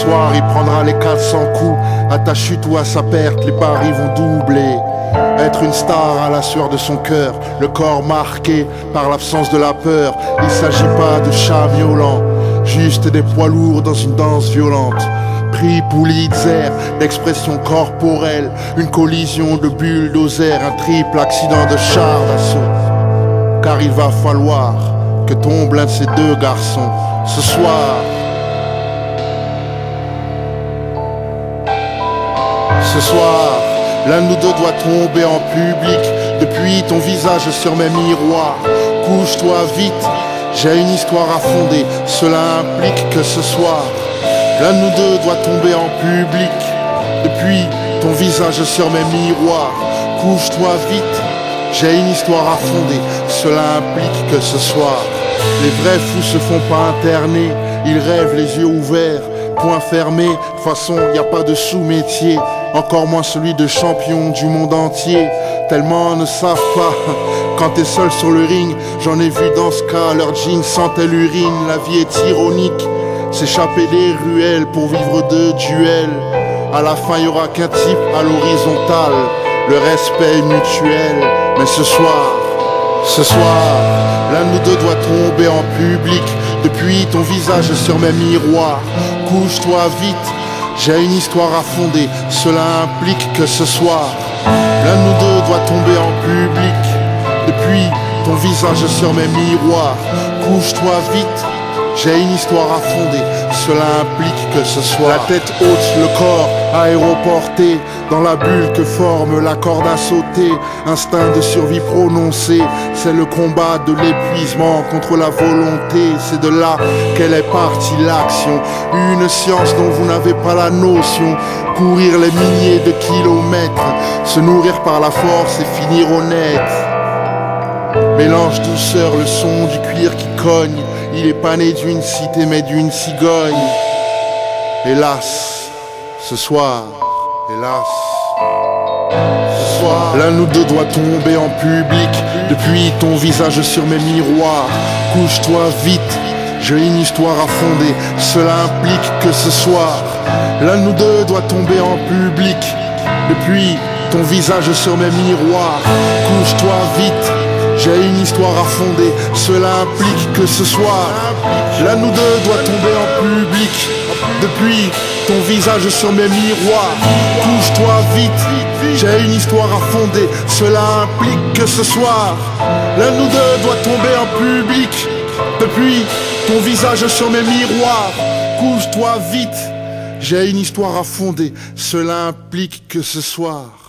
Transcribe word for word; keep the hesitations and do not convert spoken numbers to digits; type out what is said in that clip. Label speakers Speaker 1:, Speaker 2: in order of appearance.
Speaker 1: soir il prendra les quatre cents coups. À ta chute ou à sa perte, les paris vont doubler. Être une star à la sueur de son cœur, le corps marqué par l'absence de la peur. Il s'agit pas de chats miaulants, juste des poids lourds dans une danse violente. Prix Pulitzer, l'expression corporelle, une collision de bulldozer, un triple accident de char d'assaut. Car il va falloir que tombe l'un de ces deux garçons ce soir. Ce soir, l'un de nous deux doit tomber en public. Depuis ton visage sur mes miroirs, couche-toi vite, j'ai une histoire à fonder. Cela implique que ce soir, l'un de nous deux doit tomber en public. Depuis ton visage sur mes miroirs, couche-toi vite, j'ai une histoire à fonder. Cela implique que ce soir, les vrais fous se font pas interner. Ils rêvent les yeux ouverts, point fermé. De toute façon, y a pas de sous-métier, encore moins celui de champion du monde entier. Tellement ne savent pas, quand t'es seul sur le ring. J'en ai vu dans ce cas, leurs jeans sentaient l'urine. La vie est ironique, s'échapper des ruelles pour vivre de duels. À la fin y aura qu'un type à l'horizontale, le respect est mutuel. Mais ce soir, ce soir, l'un de nous deux doit tomber en public. Depuis ton visage sur mes miroirs, couche-toi vite, j'ai une histoire à fonder. Cela implique que ce soir, l'un de nous deux doit tomber en public. Depuis ton visage sur mes miroirs, couche-toi vite, j'ai une histoire à fonder. Cela implique que ce soit la tête haute, le corps aéroporté dans la bulle que forme la corde à sauter. Instinct de survie prononcé, c'est le combat de l'épuisement contre la volonté. C'est de là qu'elle est partie l'action, une science dont vous n'avez pas la notion. Courir les milliers de kilomètres, se nourrir par la force et finir honnête. Mélange douceur, le son du cuir qui cogne. Il est pas né d'une cité mais d'une cigogne. Hélas, ce soir, hélas, ce soir, l'un de nous deux doit tomber en public. Depuis ton visage sur mes miroirs, couche-toi vite, j'ai une histoire à fonder. Cela implique que ce soir, l'un de nous deux doit tomber en public. Depuis ton visage sur mes miroirs, couche-toi vite, j'ai une histoire à fonder. Cela implique que ce soir, l'un de nous deux doit tomber en public. Depuis ton visage sur mes miroirs, couche-toi vite, j'ai une histoire à fonder. Cela implique que ce soir, l'un de nous deux doit tomber en public. Depuis ton visage sur mes miroirs, couche-toi vite, j'ai une histoire à fonder. Cela implique que ce soir,